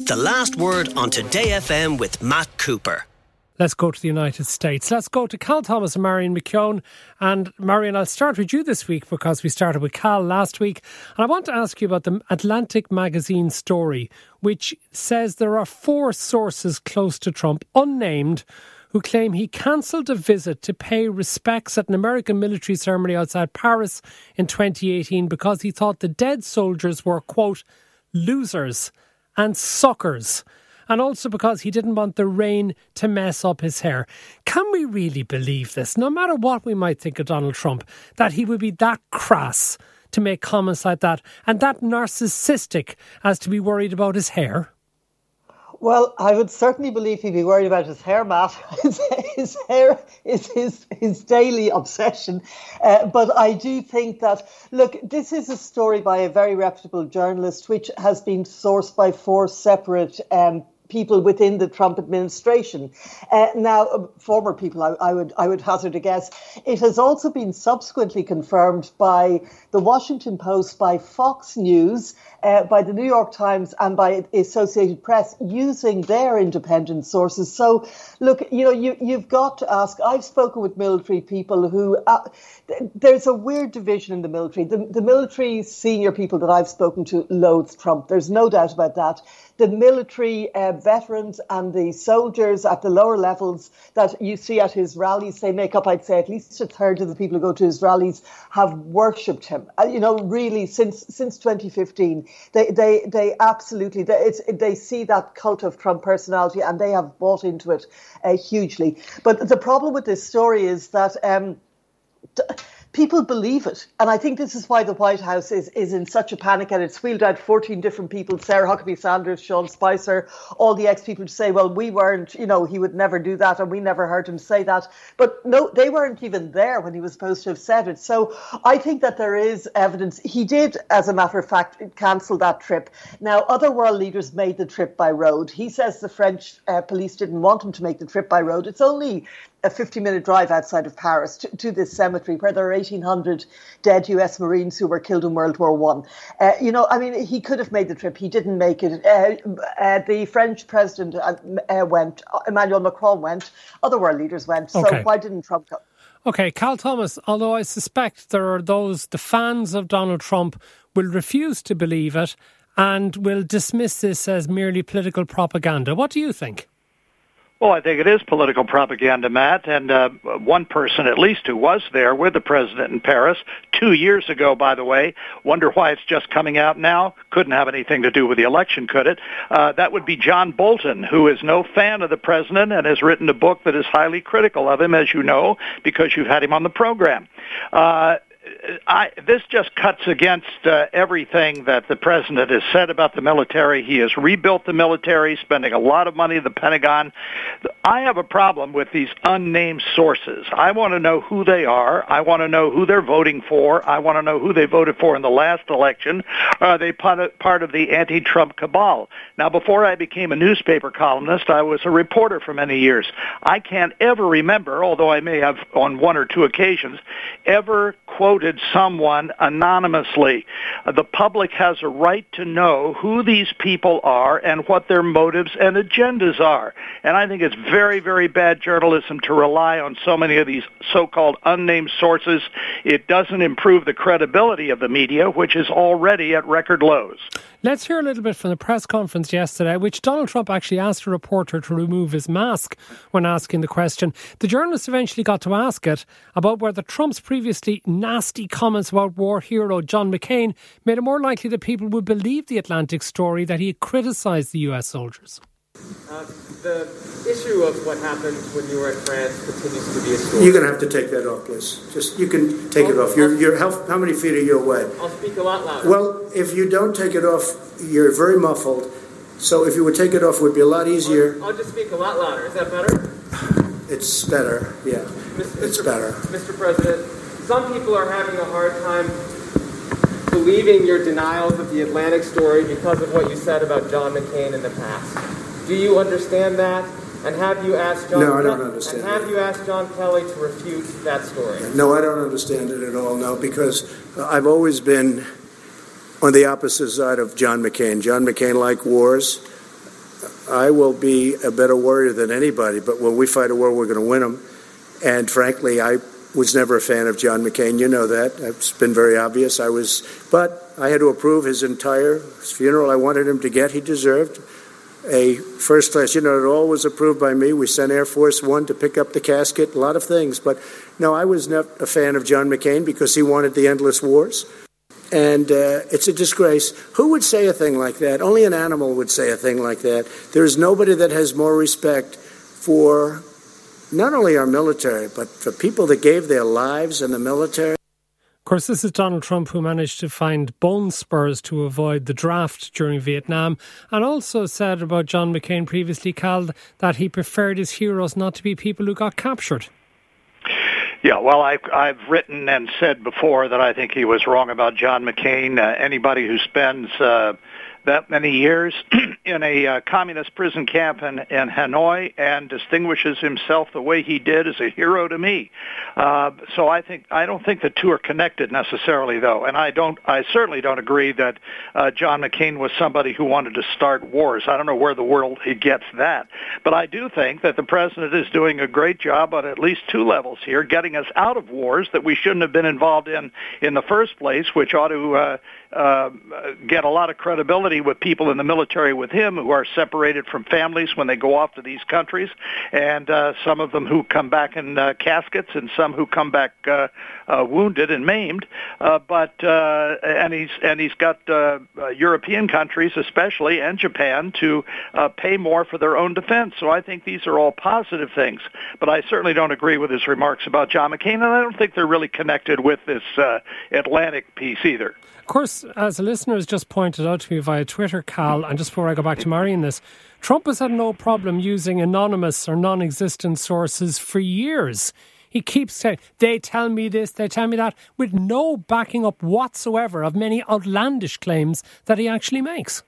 The Last Word on Today FM with Matt Cooper. Let's go to the United States. Let's go to Cal Thomas and Marion McKeown. And Marion, I'll start with you this week because we started with Cal last week. And I want to ask you about the Atlantic magazine story, which says there are 4 sources close to Trump, unnamed, who claim he cancelled a visit to pay respects at an American military ceremony outside Paris in 2018 because he thought the dead soldiers were, quote, losers and suckers. And also because he didn't want the rain to mess up his hair. Can we really believe this, no matter what we might think of Donald Trump, that he would be that crass to make comments like that and that narcissistic as to be worried about his hair? Well, I would certainly believe he'd be worried about his hair, Matt. His hair is his daily obsession. But I do think that, look, this is a story by a very reputable journalist, which has been sourced by 4 separate people within the Trump administration. Now, former people, I would hazard a guess. It has also been subsequently confirmed by the Washington Post, by Fox News, by the New York Times and by the Associated Press, using their independent sources. So, look, you've got to ask. I've spoken with military people who, there's a weird division in the military. The military senior people that I've spoken to loathe Trump. There's no doubt about that. The military veterans and the soldiers at the lower levels that you see at his rallies, they make up, I'd say, at least a third of the people who go to his rallies have worshipped him. Really, since 2015, they absolutely, they see that cult of Trump personality and they have bought into it hugely. But the problem with this story is that people believe it. And I think this is why the White House is in such a panic, and it's wheeled out 14 different people, Sarah Huckabee Sanders, Sean Spicer, all the ex-people to say, well, we weren't, he would never do that and we never heard him say that. But no, they weren't even there when he was supposed to have said it. So I think that there is evidence. He did, as a matter of fact, cancel that trip. Now, other world leaders made the trip by road. He says the French police didn't want him to make the trip by road. It's only a 50-minute drive outside of Paris to this cemetery where there are 1,800 dead US Marines who were killed in World War I. He could have made the trip. He didn't make it. The French president went. Emmanuel Macron went. Other world leaders went. So why didn't Trump go? Okay, Cal Thomas, although I suspect there are those, the fans of Donald Trump will refuse to believe it and will dismiss this as merely political propaganda. What do you think? Well, I think it is political propaganda, Matt, and one person at least who was there with the president in Paris 2 years ago, by the way, wonder why it's just coming out now. Couldn't have anything to do with the election, could it? That would be John Bolton, who is no fan of the president and has written a book that is highly critical of him, as you know, because you've had him on the program. This just cuts against everything that the president has said about the military. He has rebuilt the military, spending a lot of money at the Pentagon. I have a problem with these unnamed sources. I want to know who they are. I want to know who they're voting for. I want to know who they voted for in the last election. Are they part of the anti-Trump cabal? Now, before I became a newspaper columnist, I was a reporter for many years. I can't ever remember, although I may have on 1 or 2 occasions, ever quoted someone anonymously. The public has a right to know who these people are and what their motives and agendas are. And I think it's very, very bad journalism to rely on so many of these so-called unnamed sources. It doesn't improve the credibility of the media, which is already at record lows. Let's hear a little bit from the press conference yesterday, which Donald Trump actually asked a reporter to remove his mask when asking the question. The journalist eventually got to ask it about whether Trump's previously nasty comments about war hero John McCain made it more likely that people would believe the Atlantic story that he had criticised the US soldiers. The issue of what happened when you were in France continues to be a story. You're going to have to take that off, please. You can take it off. How many feet are you away? I'll speak a lot louder. Well, if you don't take it off, you're very muffled. So if you would take it off, it would be a lot easier. I'll just speak a lot louder. Is that better? It's better, yeah. It's better. Mr. President, some people are having a hard time believing your denials of the Atlantic story because of what you said about John McCain in the past. Do you understand that? And have you asked John? No, I don't understand. And have you asked John Kelly to refute that story? No, I don't understand it at all. No, because I've always been on the opposite side of John McCain. John McCain liked wars. I will be a better warrior than anybody, but when we fight a war, we're going to win them. And frankly, I was never a fan of John McCain. You know that. It's been very obvious. But I had to approve his entire funeral. I wanted him to get. He deserved a first class. It all was approved by me. We sent Air Force One to pick up the casket, a lot of things. But no, I was not a fan of John McCain because he wanted the endless wars. And it's a disgrace. Who would say a thing like that? Only an animal would say a thing like that. There's nobody that has more respect for not only our military, but for people that gave their lives in the military. Of course, this is Donald Trump, who managed to find bone spurs to avoid the draft during Vietnam, and also said about John McCain previously, Cal, that he preferred his heroes not to be people who got captured. Yeah, well, I've written and said before that I think he was wrong about John McCain. Anybody who spends that many years in a communist prison camp in Hanoi and distinguishes himself the way he did is a hero to me. So I don't think the two are connected necessarily, though, and I certainly don't agree that John McCain was somebody who wanted to start wars. I don't know where the world he gets that, but I do think that the president is doing a great job on at least two levels here, getting us out of wars that we shouldn't have been involved in the first place, which ought to get a lot of credibility with people in the military with him who are separated from families when they go off to these countries, and some of them who come back in caskets and some who come back wounded and maimed. And he's got European countries especially and Japan to pay more for their own defense. So I think these are all positive things. But I certainly don't agree with his remarks about John McCain, and I don't think they're really connected with this Atlantic piece either. Of course, as a listener has just pointed out to me via Twitter, Cal, and just before I go back to Marion this, Trump has had no problem using anonymous or non-existent sources for years. He keeps saying, they tell me this, they tell me that, with no backing up whatsoever of many outlandish claims that he actually makes.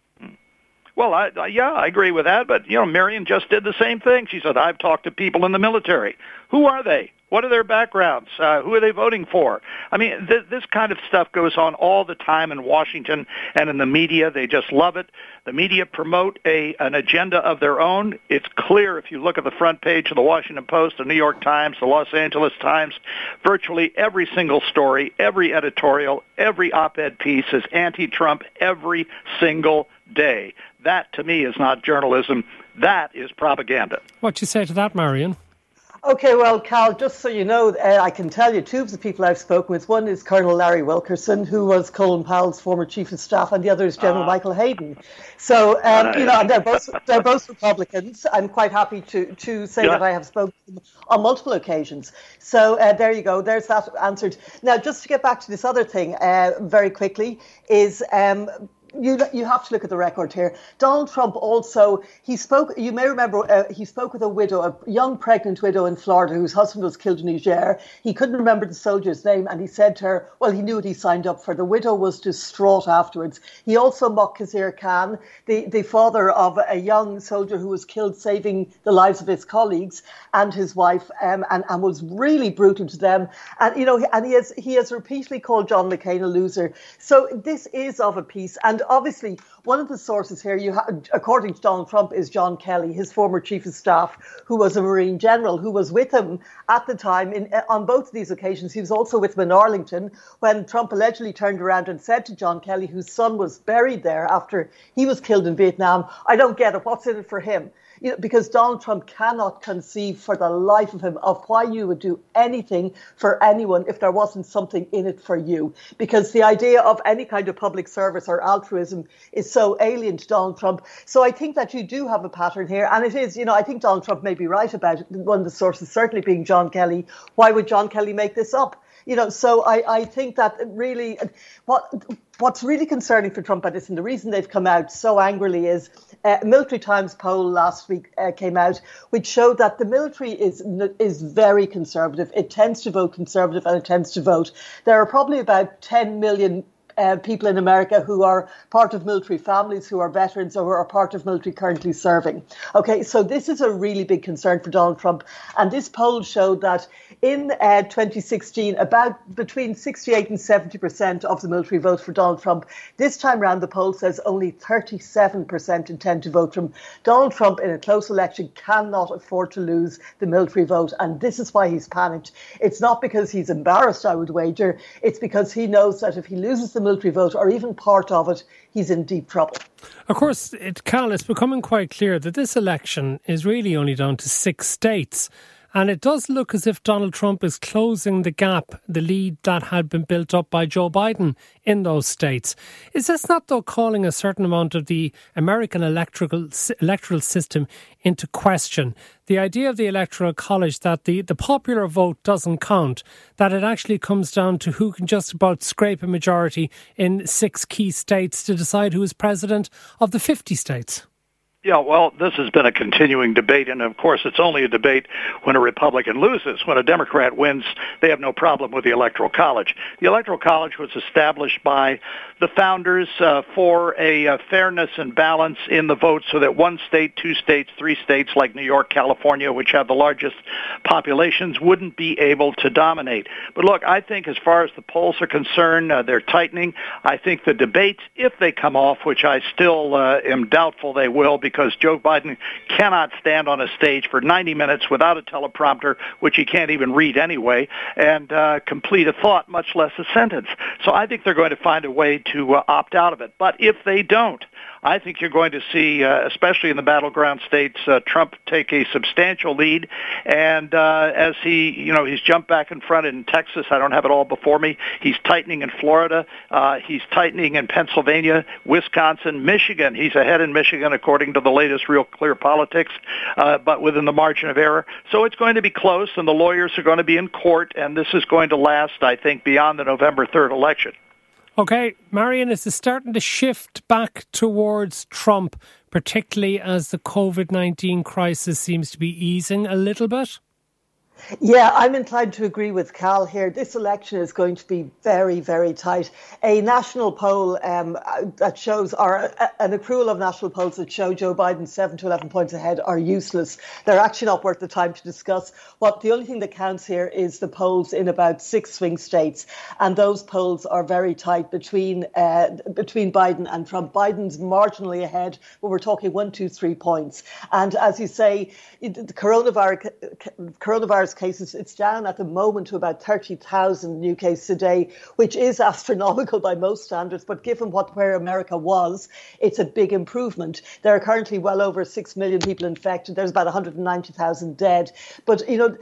Well, I agree with that, but, Marion just did the same thing. She said, I've talked to people in the military. Who are they? What are their backgrounds? Who are they voting for? I mean, this kind of stuff goes on all the time in Washington and in the media. They just love it. The media promote an agenda of their own. It's clear if you look at the front page of the Washington Post, the New York Times, the Los Angeles Times, virtually every single story, every editorial, every op-ed piece is anti-Trump every single day. That, to me, is not journalism. That is propaganda. What do you say to that, Marion? Okay, well, Cal, just so you know, I can tell you two of the people I've spoken with. One is Colonel Larry Wilkerson, who was Colin Powell's former chief of staff, and the other is General Michael Hayden. So, and they're both Republicans. I'm quite happy to say that I have spoken to them on multiple occasions. So there you go. There's that answered. Now, just to get back to this other thing very quickly is... You have to look at the record here. Donald Trump also, he spoke, you may remember, he spoke with a widow, a young pregnant widow in Florida whose husband was killed in Niger. He couldn't remember the soldier's name, and he said to her, well, he knew what he signed up for. The widow was distraught afterwards. He also mocked Khizr Khan, the father of a young soldier who was killed saving the lives of his colleagues and his wife, and was really brutal to them. And, and he has repeatedly called John McCain a loser. So this is of a piece. And obviously, one of the sources here, according to Donald Trump, is John Kelly, his former chief of staff, who was a Marine general, who was with him at the time on both of these occasions. He was also with him in Arlington when Trump allegedly turned around and said to John Kelly, whose son was buried there after he was killed in Vietnam, I don't get it. What's in it for him? Because Donald Trump cannot conceive for the life of him of why you would do anything for anyone if there wasn't something in it for you. Because the idea of any kind of public service or altruism is so alien to Donald Trump. So I think that you do have a pattern here. And it is, I think Donald Trump may be right about it. One of the sources certainly being John Kelly. Why would John Kelly make this up? So I think that really what's really concerning for Trump about this, and the reason they've come out so angrily is Military Times poll last week came out, which showed that the military is very conservative. It tends to vote conservative and it tends to vote. There are probably about 10 million people in America who are part of military families, who are veterans or who are part of military currently serving. Okay, so this is a really big concern for Donald Trump. And this poll showed that in 2016, about between 68 and 70% of the military vote for Donald Trump. This time round, the poll says only 37% intend to vote for him. Donald Trump, in a close election, cannot afford to lose the military vote. And this is why he's panicked. It's not because he's embarrassed, I would wager. It's because he knows that if he loses the military vote, or even part of it, he's in deep trouble. Of course, Cal, it's becoming quite clear that this election is really only down to 6 states. And it does look as if Donald Trump is closing the gap, the lead that had been built up by Joe Biden in those states. Is this not, though, calling a certain amount of the American electoral system into question? The idea of the Electoral College, that the popular vote doesn't count, that it actually comes down to who can just about scrape a majority in 6 key states to decide who is president of the 50 states. Yeah, well, this has been a continuing debate, and of course it's only a debate when a Republican loses. When a Democrat wins, they have no problem with the Electoral College. The Electoral College was established by the founders for a fairness and balance in the vote, so that 1 state, 2 states, 3 states like New York, California, which have the largest populations, wouldn't be able to dominate. But look, I think as far as the polls are concerned, they're tightening. I think the debates, if they come off, which I still am doubtful they will, because Joe Biden cannot stand on a stage for 90 minutes without a teleprompter, which he can't even read anyway, and complete a thought, much less a sentence. So I think they're going to find a way to opt out of it. But if they don't, I think you're going to see, especially in the battleground states, Trump take a substantial lead. And as he's jumped back in front in Texas. I don't have it all before me. He's tightening in Florida. He's tightening in Pennsylvania, Wisconsin, Michigan. He's ahead in Michigan, according to the latest Real Clear Politics, but within the margin of error. So it's going to be close, and the lawyers are going to be in court, and this is going to last, I think, beyond the November 3rd election. OK, Marion, is it starting to shift back towards Trump, particularly as the COVID-19 crisis seems to be easing a little bit? Yeah, I'm inclined to agree with Cal here. This election is going to be very, very tight. A national poll that shows, or an accrual of national polls that show Joe Biden 7 to 11 points ahead are useless. They're actually not worth the time to discuss. The only thing that counts here is the polls in about 6 swing states. And those polls are very tight between Biden and Trump. Biden's marginally ahead, but we're talking 1, 2, 3 points. And as you say, the coronavirus cases, it's down at the moment to about 30,000 new cases a day, which is astronomical by most standards. But given where America was, it's a big improvement. There are currently well over 6 million people infected. There's about 190,000 dead. But,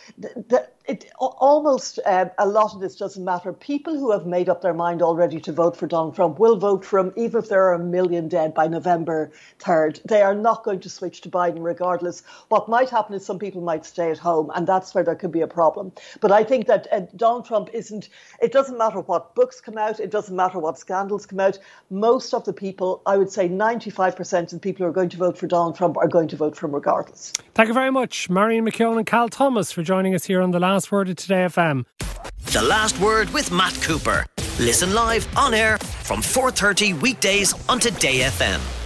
almost a lot of this doesn't matter. People who have made up their mind already to vote for Donald Trump will vote for him, even if there are 1 million dead by November 3rd. They are not going to switch to Biden regardless. What might happen is some people might stay at home, and that's where there could be a problem. But I think that Donald Trump it doesn't matter what books come out, it doesn't matter what scandals come out. Most of the people, I would say 95% of the people who are going to vote for Donald Trump are going to vote for him regardless. Thank you very much, Marion McKeown and Cal Thomas, for joining us here on The Last Word at Today FM. The Last Word with Matt Cooper. Listen live on air from 4:30 weekdays on Today FM.